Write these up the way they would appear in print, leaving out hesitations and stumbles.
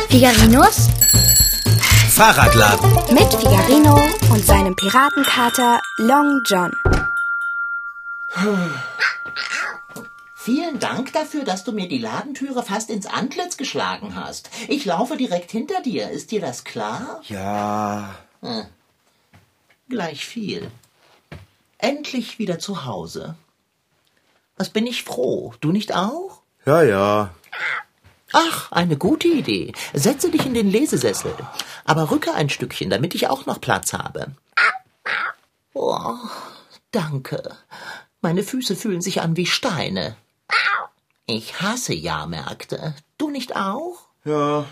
Figarinos Fahrradladen. mit Figarino und seinem Piratenkater Long John. Vielen Dank dafür, dass du mir die Ladentüre fast ins Antlitz geschlagen hast. Ich laufe direkt hinter dir. Ist dir das klar? Ja. Gleich viel. Endlich wieder zu Hause. Was bin ich froh. Du nicht auch? Ja. Ach, eine gute Idee. Setze dich in den Lesesessel. Aber rücke ein Stückchen, damit ich auch noch Platz habe. Oh, danke. Meine Füße fühlen sich an wie Steine. Ich hasse Jahrmärkte. Du nicht auch? Ja.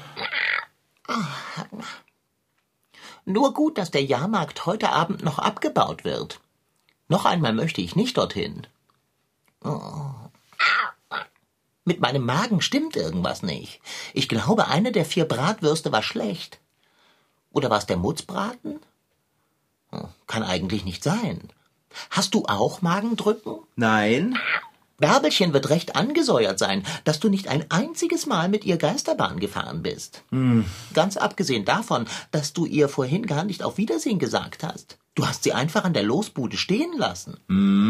Nur gut, dass der Jahrmarkt heute Abend noch abgebaut wird. Noch einmal möchte ich nicht dorthin. Oh. Mit meinem Magen stimmt irgendwas nicht. Ich glaube, eine der 4 Bratwürste war schlecht. Oder war es der Mutzbraten? Kann eigentlich nicht sein. Hast du auch Magendrücken? Nein. Bärbelchen wird recht angesäuert sein, dass du nicht ein einziges Mal mit ihr Geisterbahn gefahren bist. Ganz abgesehen davon, dass du ihr vorhin gar nicht auf Wiedersehen gesagt hast. Du hast sie einfach an der Losbude stehen lassen.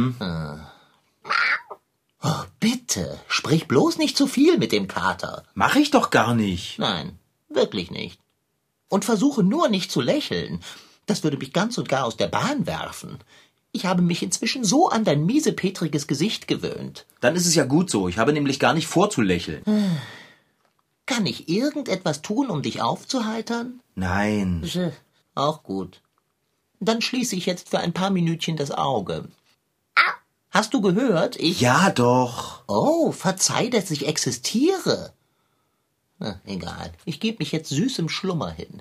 Oh, bitte, sprich bloß nicht zu viel mit dem Kater. Mach ich doch gar nicht. Nein, wirklich nicht. Und versuche nur nicht zu lächeln. Das würde mich ganz und gar aus der Bahn werfen. Ich habe mich inzwischen so an dein miesepetriges Gesicht gewöhnt. Dann ist es ja gut so. Ich habe nämlich gar nicht vor zu lächeln. Kann ich irgendetwas tun, um dich aufzuheitern? Nein. Auch gut. Dann schließe ich jetzt für ein paar Minütchen das Auge. Hast du gehört? Ja, doch. Oh, verzeih, dass ich existiere. Egal, ich gebe mich jetzt süßem Schlummer hin.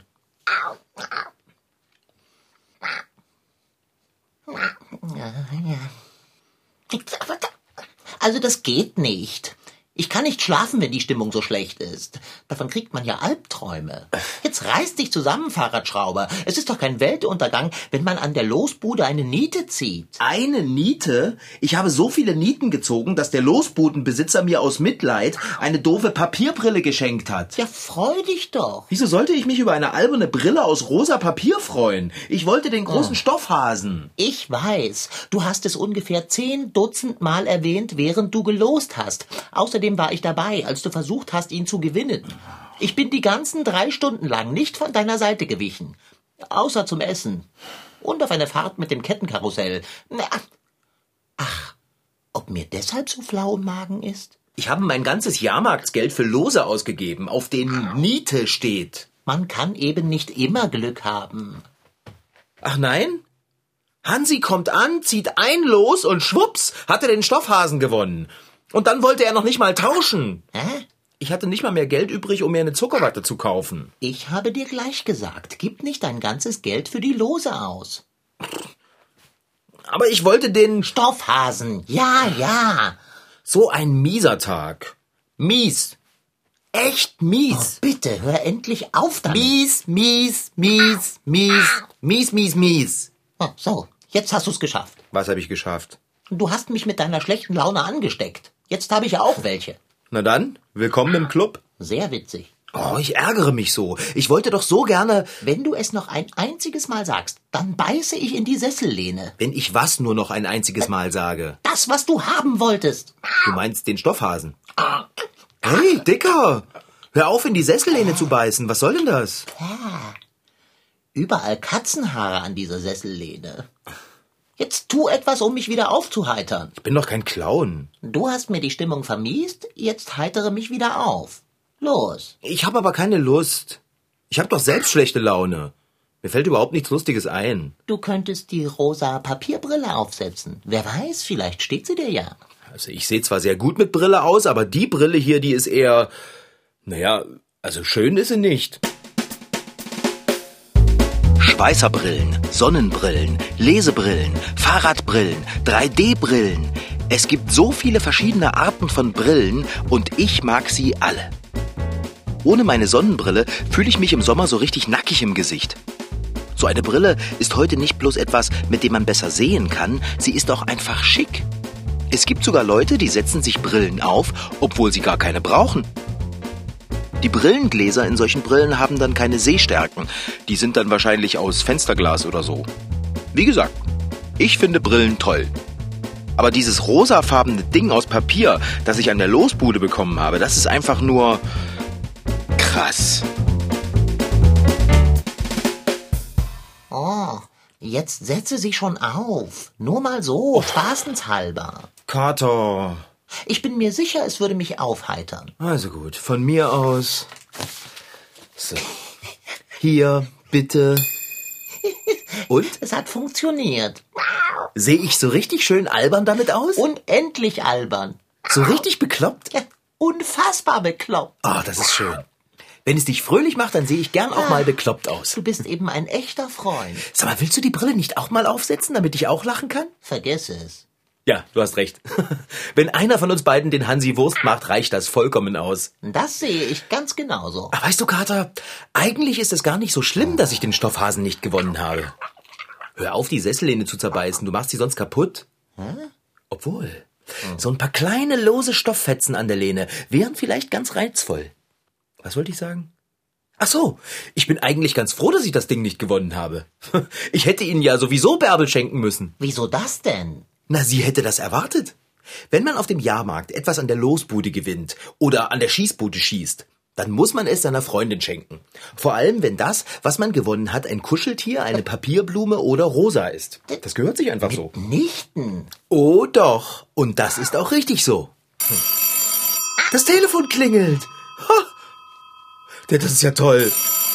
Also das geht nicht. Ich kann nicht schlafen, wenn die Stimmung so schlecht ist. Davon kriegt man ja Albträume. Jetzt reiß dich zusammen, Fahrradschrauber. Es ist doch kein Weltuntergang, wenn man an der Losbude eine Niete zieht. Eine Niete? Ich habe so viele Nieten gezogen, dass der Losbudenbesitzer mir aus Mitleid eine doofe Papierbrille geschenkt hat. Ja, freu dich doch. Wieso sollte ich mich über eine alberne Brille aus rosa Papier freuen? Ich wollte den großen Stoffhasen. Ich weiß, du hast es ungefähr 10 Dutzend Mal erwähnt, während du gelost hast. Außerdem war ich dabei, als du versucht hast, ihn zu gewinnen. Ich bin die ganzen 3 Stunden lang nicht von deiner Seite gewichen. Außer zum Essen. Und auf eine Fahrt mit dem Kettenkarussell. Ach, ob mir deshalb so flau im Magen ist? Ich habe mein ganzes Jahrmarktsgeld für Lose ausgegeben, auf denen Niete steht. Man kann eben nicht immer Glück haben. Ach nein? Hansi kommt an, zieht ein Los und schwupps, hat er den Stoffhasen gewonnen. Und dann wollte er noch nicht mal tauschen. Hä? Ich hatte nicht mal mehr Geld übrig, um mir eine Zuckerwatte zu kaufen. Ich habe dir gleich gesagt, gib nicht dein ganzes Geld für die Lose aus. Aber ich wollte den... Stoffhasen, ja. So ein mieser Tag. Mies. Echt mies. Oh, bitte, hör endlich auf damit. Mies. Oh, so, jetzt hast du's geschafft. Was habe ich geschafft? Du hast mich mit deiner schlechten Laune angesteckt. Jetzt habe ich ja auch welche. Na dann, willkommen im Club. Sehr witzig. Oh, ich ärgere mich so. Ich wollte doch so gerne... Wenn du es noch ein einziges Mal sagst, dann beiße ich in die Sessellehne. Wenn ich was nur noch ein einziges Mal sage. Das, was du haben wolltest. Du meinst den Stoffhasen. Hey, Dicker! Hör auf, in die Sessellehne zu beißen. Was soll denn das? Überall Katzenhaare an dieser Sessellehne. Jetzt tu etwas, um mich wieder aufzuheitern. Ich bin doch kein Clown. Du hast mir die Stimmung vermiest, jetzt heitere mich wieder auf. Los. Ich habe aber keine Lust. Ich habe doch selbst schlechte Laune. Mir fällt überhaupt nichts Lustiges ein. Du könntest die rosa Papierbrille aufsetzen. Wer weiß, vielleicht steht sie dir ja. Also ich sehe zwar sehr gut mit Brille aus, aber die Brille hier, die ist eher... Naja, also schön ist sie nicht. Schweißerbrillen, Sonnenbrillen, Lesebrillen, Fahrradbrillen, 3D-Brillen. Es gibt so viele verschiedene Arten von Brillen und ich mag sie alle. Ohne meine Sonnenbrille fühle ich mich im Sommer so richtig nackig im Gesicht. So eine Brille ist heute nicht bloß etwas, mit dem man besser sehen kann, sie ist auch einfach schick. Es gibt sogar Leute, die setzen sich Brillen auf, obwohl sie gar keine brauchen. Die Brillengläser in solchen Brillen haben dann keine Sehstärken. Die sind dann wahrscheinlich aus Fensterglas oder so. Wie gesagt, ich finde Brillen toll. Aber dieses rosafarbene Ding aus Papier, das ich an der Losbude bekommen habe, das ist einfach nur krass. Oh, jetzt setze sie schon auf. Nur mal so, spaßenshalber. Kater. Ich bin mir sicher, es würde mich aufheitern. Also gut, von mir aus. So. Hier, bitte. Und? Es hat funktioniert. Sehe ich so richtig schön albern damit aus? Unendlich albern. So richtig bekloppt? Ja, unfassbar bekloppt. Ah, das ist schön. Wenn es dich fröhlich macht, dann sehe ich gern auch mal bekloppt aus. Du bist eben ein echter Freund. Sag mal, willst du die Brille nicht auch mal aufsetzen, damit ich auch lachen kann? Vergiss es. Ja, du hast recht. Wenn einer von uns beiden den Hansi Wurst macht, reicht das vollkommen aus. Das sehe ich ganz genauso. Aber weißt du, Kater, eigentlich ist es gar nicht so schlimm, dass ich den Stoffhasen nicht gewonnen habe. Hör auf, die Sessellehne zu zerbeißen, du machst sie sonst kaputt. Obwohl, so ein paar kleine lose Stofffetzen an der Lehne wären vielleicht ganz reizvoll. Was wollte ich sagen? Ach so, ich bin eigentlich ganz froh, dass ich das Ding nicht gewonnen habe. Ich hätte Ihnen ja sowieso Bärbel schenken müssen. Wieso das denn? Na, sie hätte das erwartet. Wenn man auf dem Jahrmarkt etwas an der Losbude gewinnt oder an der Schießbude schießt, dann muss man es seiner Freundin schenken. Vor allem, wenn das, was man gewonnen hat, ein Kuscheltier, eine Papierblume oder Rosa ist. Das gehört sich einfach so. Mitnichten. Oh doch, und das ist auch richtig so. Das Telefon klingelt. Ha. Das ist ja toll.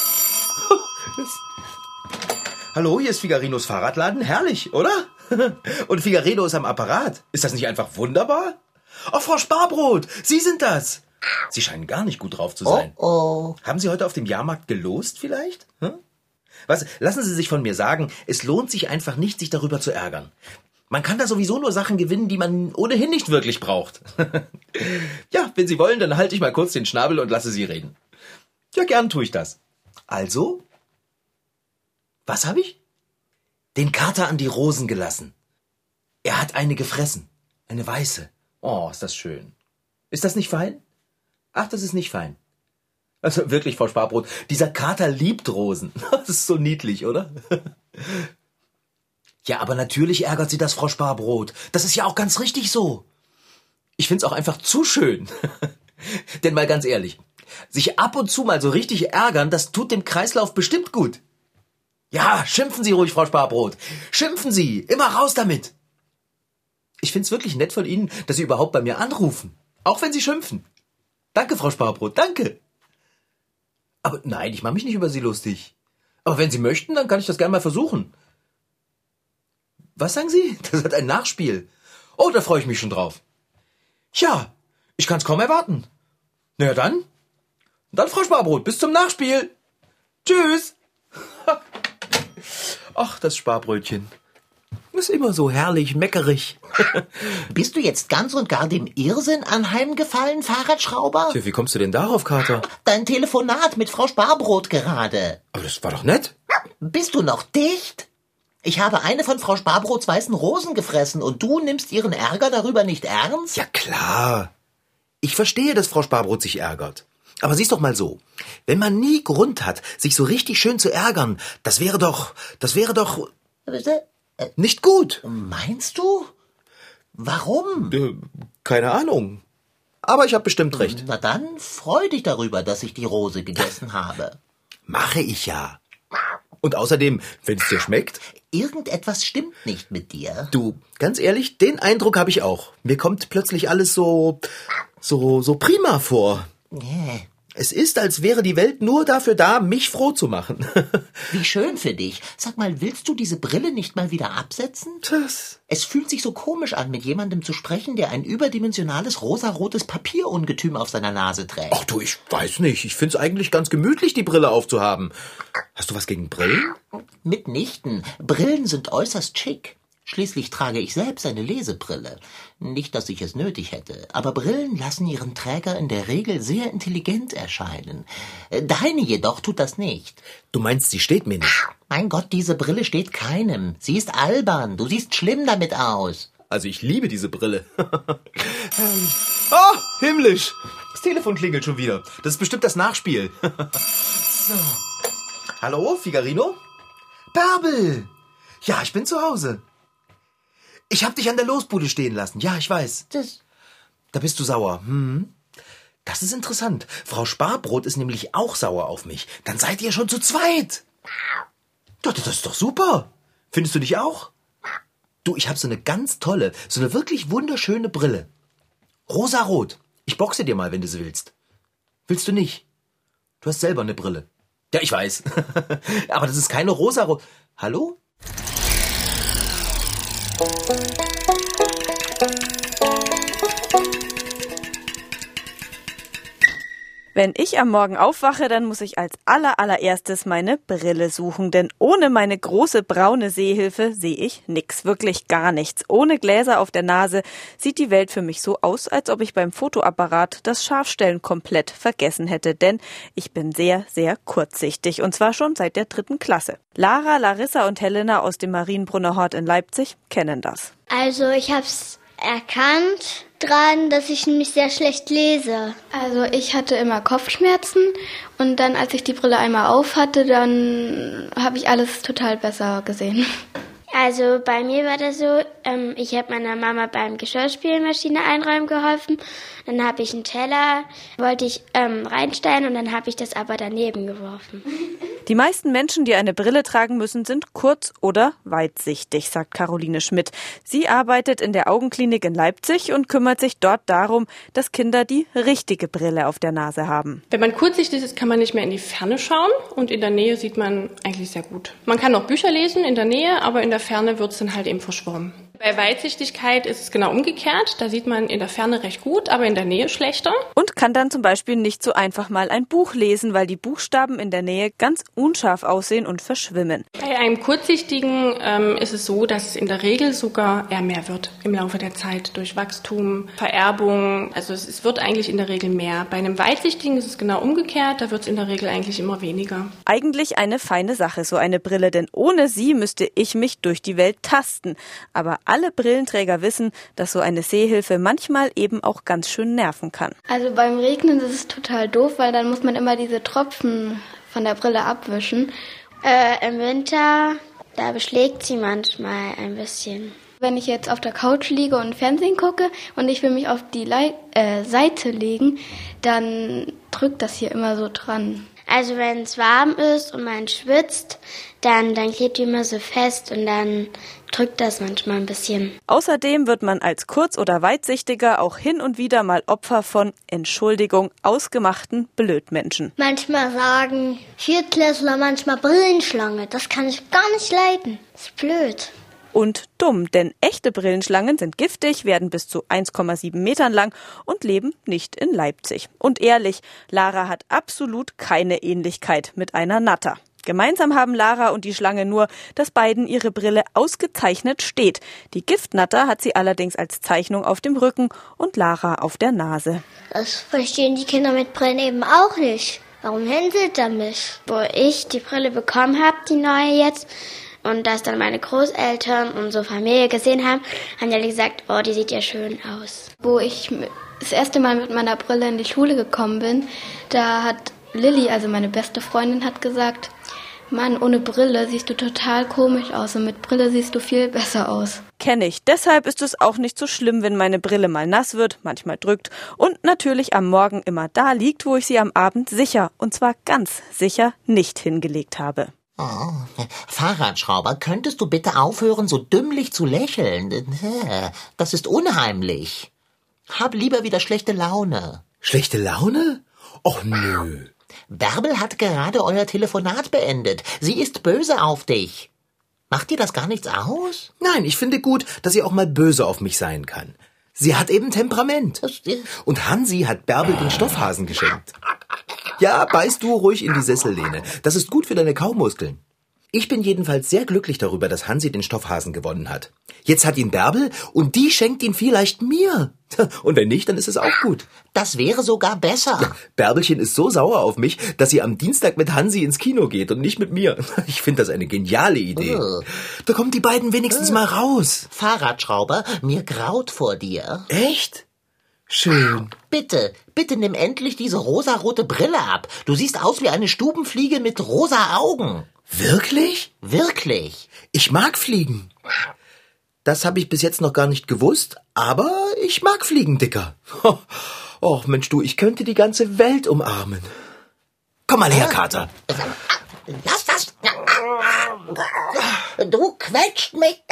Hallo, hier ist Figarinos Fahrradladen. Herrlich, oder? Und Figarino ist am Apparat. Ist das nicht einfach wunderbar? Oh, Frau Sparbrot, Sie sind das. Sie scheinen gar nicht gut drauf zu sein. Oh. Haben Sie heute auf dem Jahrmarkt gelost vielleicht? Was? Lassen Sie sich von mir sagen, es lohnt sich einfach nicht, sich darüber zu ärgern. Man kann da sowieso nur Sachen gewinnen, die man ohnehin nicht wirklich braucht. Ja, wenn Sie wollen, dann halte ich mal kurz den Schnabel und lasse Sie reden. Ja, gern tue ich das. Also? Was habe ich? Den Kater an die Rosen gelassen. Er hat eine gefressen. Eine weiße. Oh, ist das schön. Ist das nicht fein? Ach, das ist nicht fein. Also wirklich, Frau Sparbrot, dieser Kater liebt Rosen. Das ist so niedlich, oder? Ja, aber natürlich ärgert sie das, Frau Sparbrot. Das ist ja auch ganz richtig so. Ich find's auch einfach zu schön. Denn mal ganz ehrlich, sich ab und zu mal so richtig ärgern, das tut dem Kreislauf bestimmt gut. Ja, schimpfen Sie ruhig, Frau Sparbrot. Schimpfen Sie, immer raus damit. Ich find's wirklich nett von Ihnen, dass Sie überhaupt bei mir anrufen. Auch wenn Sie schimpfen. Danke, Frau Sparbrot, danke. Aber nein, ich mache mich nicht über Sie lustig. Aber wenn Sie möchten, dann kann ich das gerne mal versuchen. Was sagen Sie? Das hat ein Nachspiel. Oh, da freue ich mich schon drauf. Ja, ich kann's kaum erwarten. Na ja, dann. Dann, Frau Sparbrot, bis zum Nachspiel. Tschüss. Ach, das Sparbrötchen. Ist immer so herrlich, meckerig. Bist du jetzt ganz und gar dem Irrsinn anheimgefallen, Fahrradschrauber? Tja, wie kommst du denn darauf, Kater? Dein Telefonat mit Frau Sparbrot gerade. Aber das war doch nett. Bist du noch dicht? Ich habe eine von Frau Sparbrots weißen Rosen gefressen und du nimmst ihren Ärger darüber nicht ernst? Ja, klar. Ich verstehe, dass Frau Sparbrot sich ärgert. Aber sieh's doch mal so. Wenn man nie Grund hat, sich so richtig schön zu ärgern, das wäre doch nicht gut. Meinst du? Warum? Keine Ahnung. Aber ich habe bestimmt recht. Na dann, freu dich darüber, dass ich die Rose gegessen habe. Mache ich ja. Und außerdem, wenn es dir schmeckt... Irgendetwas stimmt nicht mit dir. Du, ganz ehrlich, den Eindruck habe ich auch. Mir kommt plötzlich alles so prima vor. Nee. Es ist, als wäre die Welt nur dafür da, mich froh zu machen. Wie schön für dich. Sag mal, willst du diese Brille nicht mal wieder absetzen? Es fühlt sich so komisch an, mit jemandem zu sprechen, der ein überdimensionales rosarotes Papierungetüm auf seiner Nase trägt. Ach du, ich weiß nicht. Ich find's eigentlich ganz gemütlich, die Brille aufzuhaben. Hast du was gegen Brillen? Mitnichten. Brillen sind äußerst schick. Schließlich trage ich selbst eine Lesebrille. Nicht, dass ich es nötig hätte, aber Brillen lassen ihren Träger in der Regel sehr intelligent erscheinen. Deine jedoch tut das nicht. Du meinst, sie steht mir nicht? Mein Gott, diese Brille steht keinem. Sie ist albern. Du siehst schlimm damit aus. Also ich liebe diese Brille. Oh, himmlisch. Ist Telefon klingelt schon wieder. Das ist bestimmt das Nachspiel. So. Hallo, Figarino? Bärbel! Ja, ich bin zu Hause. Ich hab dich an der Losbude stehen lassen. Ja, ich weiß. Da bist du sauer. Das ist interessant. Frau Sparbrot ist nämlich auch sauer auf mich. Dann seid ihr schon zu zweit. Das ist doch super. Findest du dich auch? Du, ich habe so eine ganz tolle, so eine wirklich wunderschöne Brille. Rosarot. Ich boxe dir mal, wenn du sie willst. Willst du nicht? Du hast selber eine Brille. Ja, ich weiß. Aber das ist keine Rosarot. Hallo? Wenn ich am Morgen aufwache, dann muss ich als allererstes meine Brille suchen, denn ohne meine große braune Sehhilfe sehe ich nix, wirklich gar nichts. Ohne Gläser auf der Nase sieht die Welt für mich so aus, als ob ich beim Fotoapparat das Scharfstellen komplett vergessen hätte, denn ich bin sehr, sehr kurzsichtig und zwar schon seit der 3. Klasse. Lara, Larissa und Helena aus dem Marienbrunner Hort in Leipzig kennen das. Also ich hab's erkannt dran, dass ich nämlich sehr schlecht lese. Also ich hatte immer Kopfschmerzen und dann, als ich die Brille einmal auf hatte, dann habe ich alles total besser gesehen. Also bei mir war das so, ich habe meiner Mama beim Geschirrspülmaschine einräumen geholfen. Dann habe ich einen Teller, wollte ich reinstellen und dann habe ich das aber daneben geworfen. Die meisten Menschen, die eine Brille tragen müssen, sind kurz- oder weitsichtig, sagt Caroline Schmidt. Sie arbeitet in der Augenklinik in Leipzig und kümmert sich dort darum, dass Kinder die richtige Brille auf der Nase haben. Wenn man kurzsichtig ist, kann man nicht mehr in die Ferne schauen und in der Nähe sieht man eigentlich sehr gut. Man kann auch Bücher lesen in der Nähe, aber in der Ferne wird es dann halt eben verschwommen. Bei Weitsichtigkeit ist es genau umgekehrt. Da sieht man in der Ferne recht gut, aber in der Nähe schlechter. Und kann dann zum Beispiel nicht so einfach mal ein Buch lesen, weil die Buchstaben in der Nähe ganz unscharf aussehen und verschwimmen. Bei einem Kurzsichtigen ist es so, dass es in der Regel sogar eher mehr wird im Laufe der Zeit durch Wachstum, Vererbung. Also es wird eigentlich in der Regel mehr. Bei einem Weitsichtigen ist es genau umgekehrt. Da wird es in der Regel eigentlich immer weniger. Eigentlich eine feine Sache, so eine Brille, denn ohne sie müsste ich mich durch die Welt tasten. Aber alle Brillenträger wissen, dass so eine Sehhilfe manchmal eben auch ganz schön nerven kann. Also beim Regnen ist es total doof, weil dann muss man immer diese Tropfen von der Brille abwischen. Im Winter, da beschlägt sie manchmal ein bisschen. Wenn ich jetzt auf der Couch liege und Fernsehen gucke und ich will mich auf die Seite legen, dann drückt das hier immer so dran. Also wenn es warm ist und man schwitzt, dann klebt die immer so fest und dann drückt das manchmal ein bisschen. Außerdem wird man als Kurz- oder Weitsichtiger auch hin und wieder mal Opfer von, Entschuldigung, ausgemachten Blödmenschen. Manchmal sagen Viertklässler manchmal Brillenschlange. Das kann ich gar nicht leiden. Das ist blöd. Und dumm, denn echte Brillenschlangen sind giftig, werden bis zu 1,7 Metern lang und leben nicht in Leipzig. Und ehrlich, Lara hat absolut keine Ähnlichkeit mit einer Natter. Gemeinsam haben Lara und die Schlange nur, dass beiden ihre Brille ausgezeichnet steht. Die Giftnatter hat sie allerdings als Zeichnung auf dem Rücken und Lara auf der Nase. Das verstehen die Kinder mit Brillen eben auch nicht. Warum hänselt er mich? Wo ich die Brille bekommen habe, die neue jetzt, und das dann meine Großeltern und so Familie gesehen haben, haben die alle gesagt, oh, die sieht ja schön aus. Wo ich das erste Mal mit meiner Brille in die Schule gekommen bin, da hat Lilly, also meine beste Freundin, hat gesagt, Mann, ohne Brille siehst du total komisch aus und mit Brille siehst du viel besser aus. Kenn ich. Deshalb ist es auch nicht so schlimm, wenn meine Brille mal nass wird, manchmal drückt und natürlich am Morgen immer da liegt, wo ich sie am Abend sicher, und zwar ganz sicher, nicht hingelegt habe. Oh, Fahrradschrauber, könntest du bitte aufhören, so dümmlich zu lächeln? Das ist unheimlich. Hab lieber wieder schlechte Laune. Schlechte Laune? Och nö. Bärbel hat gerade euer Telefonat beendet. Sie ist böse auf dich. Macht dir das gar nichts aus? Nein, ich finde gut, dass sie auch mal böse auf mich sein kann. Sie hat eben Temperament. Und Hansi hat Bärbel den Stoffhasen geschenkt. Ja, beißt du ruhig in die Sessellehne. Das ist gut für deine Kaumuskeln. Ich bin jedenfalls sehr glücklich darüber, dass Hansi den Stoffhasen gewonnen hat. Jetzt hat ihn Bärbel und die schenkt ihn vielleicht mir. Und wenn nicht, dann ist es auch gut. Das wäre sogar besser. Ja, Bärbelchen ist so sauer auf mich, dass sie am Dienstag mit Hansi ins Kino geht und nicht mit mir. Ich finde das eine geniale Idee. Da kommen die beiden wenigstens mal raus. Fahrradschrauber, mir graut vor dir. Echt? Schön. Bitte nimm endlich diese rosarote Brille ab. Du siehst aus wie eine Stubenfliege mit rosa Augen. Wirklich? Wirklich. Ich mag Fliegen. Das habe ich bis jetzt noch gar nicht gewusst, aber ich mag Fliegen, Dicker. Och, Mensch, du, ich könnte die ganze Welt umarmen. Komm mal her, Kater. Lass das. Du quetscht mich.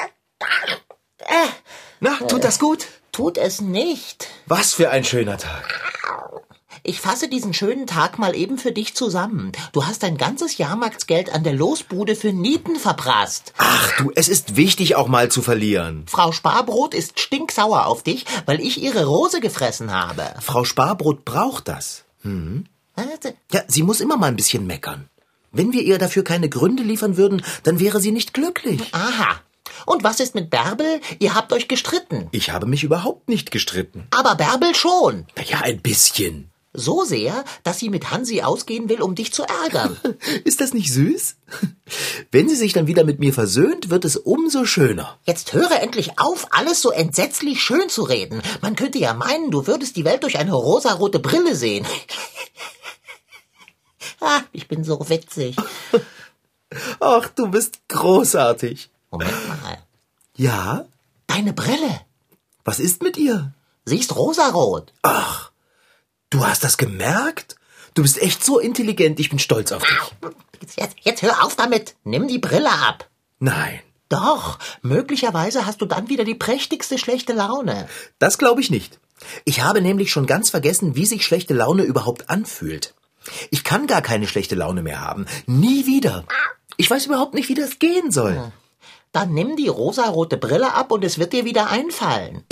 Na, tut das gut? Tut es nicht. Was für ein schöner Tag. Ich fasse diesen schönen Tag mal eben für dich zusammen. Du hast dein ganzes Jahrmarktsgeld an der Losbude für Nieten verprasst. Ach du, es ist wichtig, auch mal zu verlieren. Frau Sparbrot ist stinksauer auf dich, weil ich ihre Rose gefressen habe. Frau Sparbrot braucht das. Ja, sie muss immer mal ein bisschen meckern. Wenn wir ihr dafür keine Gründe liefern würden, dann wäre sie nicht glücklich. Aha. Und was ist mit Bärbel? Ihr habt euch gestritten. Ich habe mich überhaupt nicht gestritten. Aber Bärbel schon. Ja, ein bisschen. So sehr, dass sie mit Hansi ausgehen will, um dich zu ärgern. Ist das nicht süß? Wenn sie sich dann wieder mit mir versöhnt, wird es umso schöner. Jetzt höre endlich auf, alles so entsetzlich schön zu reden. Man könnte ja meinen, du würdest die Welt durch eine rosarote Brille sehen. Ich bin so witzig. Ach, du bist großartig. Moment mal. Ja? Deine Brille. Was ist mit ihr? Sie ist rosarot. Ach, du hast das gemerkt? Du bist echt so intelligent, ich bin stolz auf dich. Jetzt hör auf damit. Nimm die Brille ab. Nein. Doch, möglicherweise hast du dann wieder die prächtigste schlechte Laune. Das glaube ich nicht. Ich habe nämlich schon ganz vergessen, wie sich schlechte Laune überhaupt anfühlt. Ich kann gar keine schlechte Laune mehr haben. Nie wieder. Ich weiß überhaupt nicht, wie das gehen soll. Dann nimm die rosarote Brille ab und es wird dir wieder einfallen.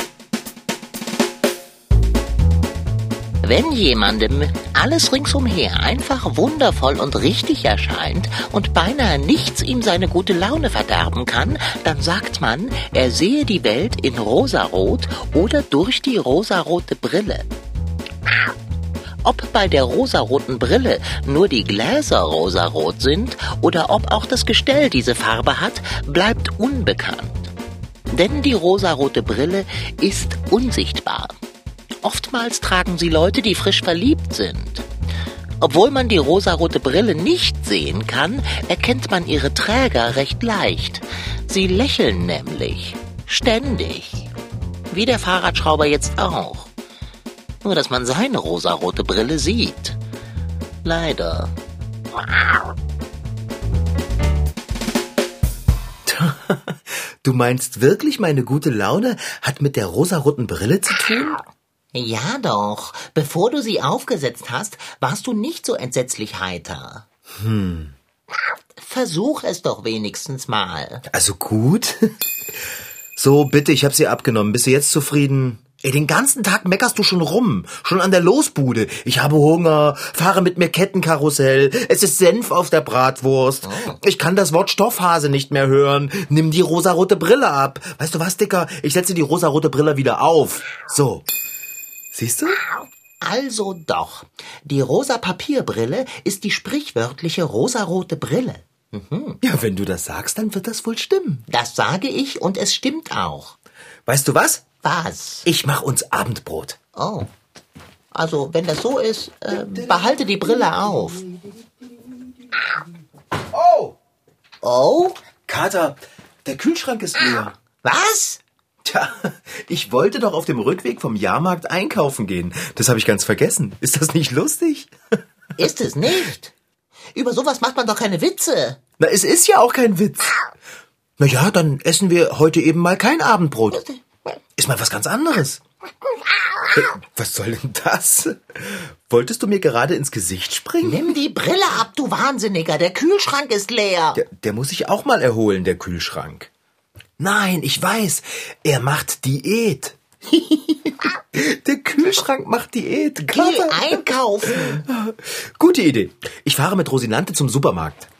Wenn jemandem alles ringsumher einfach wundervoll und richtig erscheint und beinahe nichts ihm seine gute Laune verderben kann, dann sagt man, er sehe die Welt in rosarot oder durch die rosarote Brille. Ob bei der rosaroten Brille nur die Gläser rosarot sind oder ob auch das Gestell diese Farbe hat, bleibt unbekannt. Denn die rosarote Brille ist unsichtbar. Oftmals tragen sie Leute, die frisch verliebt sind. Obwohl man die rosarote Brille nicht sehen kann, erkennt man ihre Träger recht leicht. Sie lächeln nämlich ständig. Wie der Fahrradschrauber jetzt auch. Nur, dass man seine rosarote Brille sieht. Leider. Du meinst wirklich, meine gute Laune hat mit der rosaroten Brille zu tun? Ja doch. Bevor du sie aufgesetzt hast, warst du nicht so entsetzlich heiter. Versuch es doch wenigstens mal. Also gut. So, bitte, ich habe sie abgenommen. Bist du jetzt zufrieden? Ey, den ganzen Tag meckerst du schon rum. Schon an der Losbude. Ich habe Hunger, fahre mit mir Kettenkarussell. Es ist Senf auf der Bratwurst. Ich kann das Wort Stoffhase nicht mehr hören. Nimm die rosarote Brille ab. Weißt du was, Dicker? Ich setze die rosarote Brille wieder auf. So. Siehst du? Also doch. Die rosa Papierbrille ist die sprichwörtliche rosarote Brille. Ja, wenn du das sagst, dann wird das wohl stimmen. Das sage ich und es stimmt auch. Weißt du was? Was? Ich mach uns Abendbrot. Oh. Also, wenn das so ist, behalte die Brille auf. Oh! Oh? Kater, der Kühlschrank ist leer. Was? Tja, ich wollte doch auf dem Rückweg vom Jahrmarkt einkaufen gehen. Das habe ich ganz vergessen. Ist das nicht lustig? Ist es nicht? Über sowas macht man doch keine Witze. Na, es ist ja auch kein Witz. Na ja, dann essen wir heute eben mal kein Abendbrot. Ist mal was ganz anderes. Was soll denn das? Wolltest du mir gerade ins Gesicht springen? Nimm die Brille ab, du Wahnsinniger. Der Kühlschrank ist leer. Der muss sich auch mal erholen, der Kühlschrank. Nein, ich weiß. Er macht Diät. Der Kühlschrank macht Diät. Geh einkaufen. Gute Idee. Ich fahre mit Rosinante zum Supermarkt.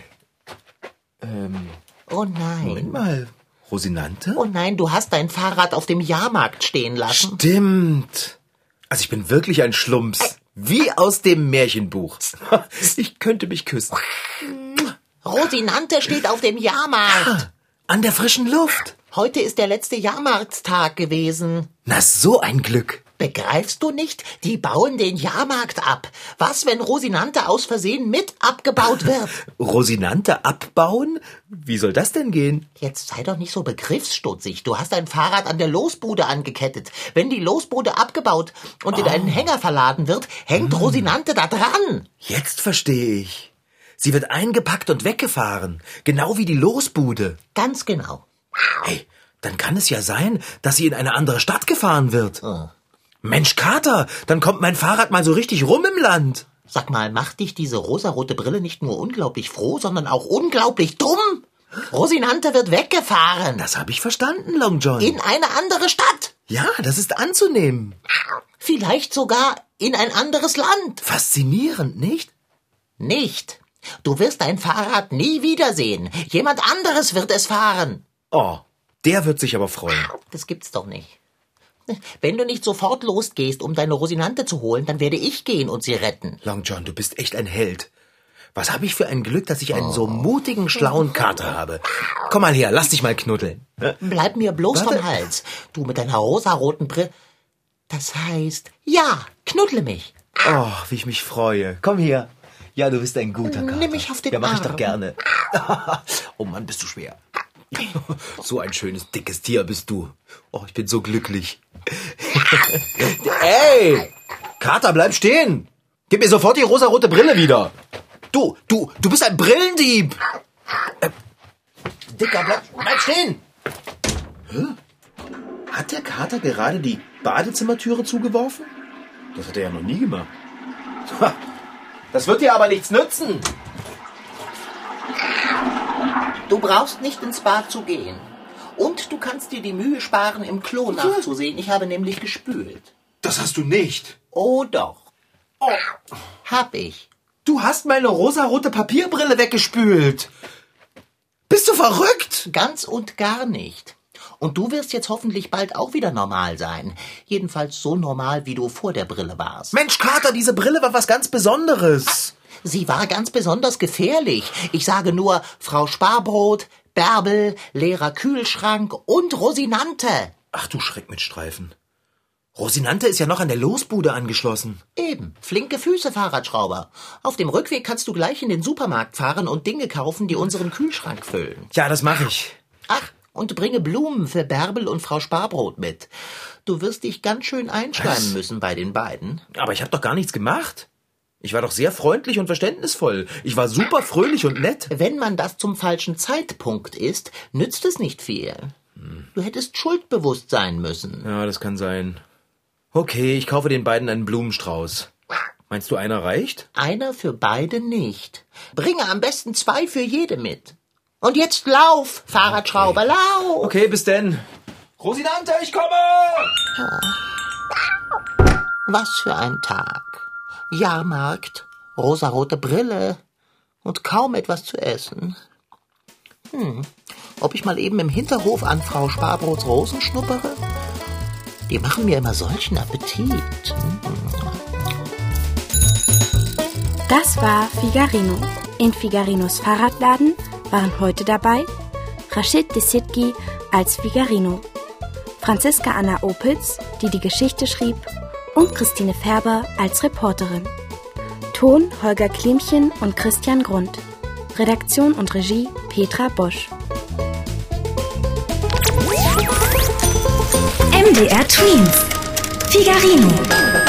Oh nein. Moment mal. Rosinante? Oh nein, du hast dein Fahrrad auf dem Jahrmarkt stehen lassen. Stimmt. Also ich bin wirklich ein Schlumps. Wie aus dem Märchenbuch. Ich könnte mich küssen. Rosinante steht auf dem Jahrmarkt. An der frischen Luft. Heute ist der letzte Jahrmarktstag gewesen. Na, so ein Glück. Begreifst du nicht? Die bauen den Jahrmarkt ab. Was, wenn Rosinante aus Versehen mit abgebaut wird? Rosinante abbauen? Wie soll das denn gehen? Jetzt sei doch nicht so begriffsstutzig. Du hast dein Fahrrad an der Losbude angekettet. Wenn die Losbude abgebaut und in einen Hänger verladen wird, hängt Rosinante da dran. Jetzt verstehe ich. Sie wird eingepackt und weggefahren. Genau wie die Losbude. Ganz genau. Hey, dann kann es ja sein, dass sie in eine andere Stadt gefahren wird. Mensch, Kater, dann kommt mein Fahrrad mal so richtig rum im Land. Sag mal, macht dich diese rosarote Brille nicht nur unglaublich froh, sondern auch unglaublich dumm? Rosinante wird weggefahren. Das habe ich verstanden, Long John. In eine andere Stadt. Ja, das ist anzunehmen. Vielleicht sogar in ein anderes Land. Faszinierend, nicht? Nicht. Du wirst dein Fahrrad nie wiedersehen. Jemand anderes wird es fahren. Oh, der wird sich aber freuen. Das gibt's doch nicht. Wenn du nicht sofort losgehst, um deine Rosinante zu holen, dann werde ich gehen und sie retten. Long John, du bist echt ein Held. Was habe ich für ein Glück, dass ich einen so mutigen, schlauen Kater habe. Komm mal her, lass dich mal knuddeln. Bleib mir bloß vom Hals. Du mit deiner rosaroten Brille. Das heißt, ja, knuddle mich. Oh, wie ich mich freue. Komm her. Ja, du bist ein guter Kater. Nimm mich auf den Arm. Ja, mach ich doch gerne. Oh Mann, bist du schwer. So ein schönes, dickes Tier bist du. Oh, ich bin so glücklich. Ey! Kater, bleib stehen! Gib mir sofort die rosarote Brille wieder! Du bist ein Brillendieb! Dicker, bleib stehen! Hä? Hat der Kater gerade die Badezimmertüre zugeworfen? Das hat er ja noch nie gemacht. Das wird dir aber nichts nützen! Du brauchst nicht ins Bad zu gehen. Und du kannst dir die Mühe sparen, im Klo nachzusehen. Ich habe nämlich gespült. Das hast du nicht. Oh doch. Oh, hab ich. Du hast meine rosarote Papierbrille weggespült. Bist du verrückt? Ganz und gar nicht. Und du wirst jetzt hoffentlich bald auch wieder normal sein. Jedenfalls so normal, wie du vor der Brille warst. Mensch, Kater, diese Brille war was ganz Besonderes. Sie war ganz besonders gefährlich. Ich sage nur Frau Sparbrot, Bärbel, leerer Kühlschrank und Rosinante. Ach du Schreck mit Streifen. Rosinante ist ja noch an der Losbude angeschlossen. Eben, flinke Füße, Fahrradschrauber. Auf dem Rückweg kannst du gleich in den Supermarkt fahren und Dinge kaufen, die unseren Kühlschrank füllen. Ja, das mache ich. Ach, und bringe Blumen für Bärbel und Frau Sparbrot mit. Du wirst dich ganz schön einschleimen müssen bei den beiden. Aber ich habe doch gar nichts gemacht. Ich war doch sehr freundlich und verständnisvoll. Ich war super fröhlich und nett. Wenn man das zum falschen Zeitpunkt ist, nützt es nicht viel. Du hättest schuldbewusst sein müssen. Ja, das kann sein. Okay, ich kaufe den beiden einen Blumenstrauß. Meinst du, einer reicht? Einer für beide nicht. Bringe am besten 2 für jede mit. Und jetzt lauf, Fahrradschrauber, lauf! Okay, bis denn. Rosinante, ich komme! Was für ein Tag. Jahrmarkt, rosarote Brille und kaum etwas zu essen. Ob ich mal eben im Hinterhof an Frau Sparbrots Rosen schnuppere? Die machen mir immer solchen Appetit. Das war Figarino. In Figarinos Fahrradladen waren heute dabei Rashid Desitgi als Figarino, Franziska Anna Opitz, die die Geschichte schrieb, und Christine Färber als Reporterin. Ton Holger Klimchen und Christian Grund. Redaktion und Regie Petra Bosch. MDR Twins. Figarino.